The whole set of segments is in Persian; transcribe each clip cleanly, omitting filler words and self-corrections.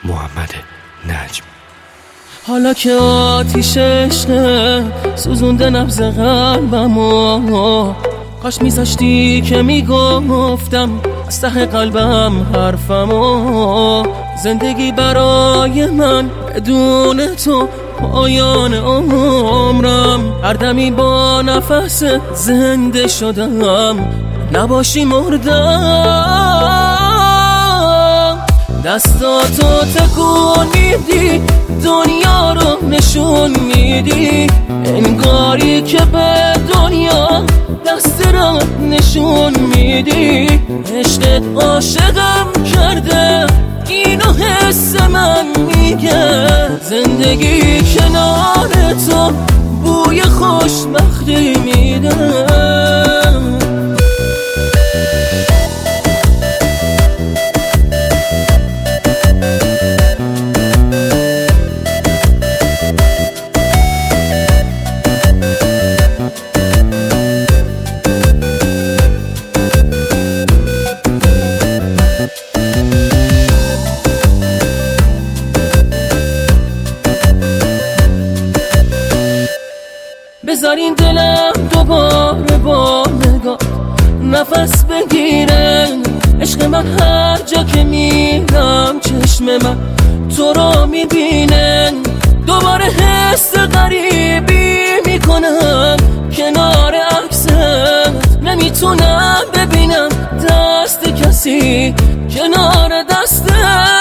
محمد نجم. حالا که آتیش عشق سوزونده نبض قلبمو، کاش میذاشتی که میگفتم از ته قلبم حرفمو. زندگی برای من بدون تو پایان عمرم، هر دمی با نفس زنده شدم، نباشی مردم. دستاتو تکون میدی، دنیا رو نشون میدی، انگاری که به دنیا دست رو نشون میدی. عشقت عاشقم کرده، اینو حس من میگه. زندگی کنار تو بوی خوشبختی میده. بذارین دلم دوباره با نگاه نفس بگیره. عشق من هر جا که میرم چشم من تو رو میبینه. دوباره حس غریبی میکنم کنار عکست، نمیتونم ببینم دست کسی کنار دستت.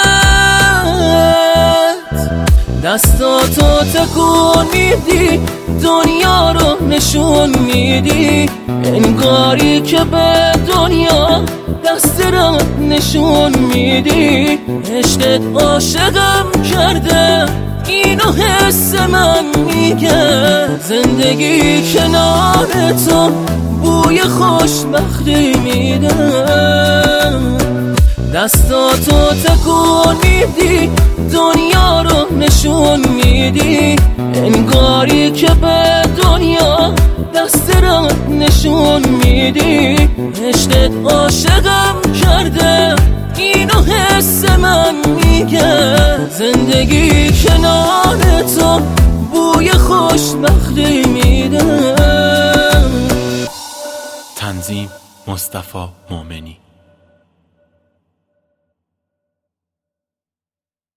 دستاتو تکون میدی، دنیا رو نشون میدی، انگاری که به دنیا دست رو نشون میدی. عشقت عاشقم کرده، اینو حس من میگه. زندگی کنار تو بوی خوشبختی میده. دستاتو تکون میدی، دنیا رو نشون میدی، انگاری که به دنیا دست رو نشون میدی. عشقت عاشقم کرده، اینو حس من میگه. زندگی کنار تو بوی خوشبختی میده. تنظیم مصطفی مومنی.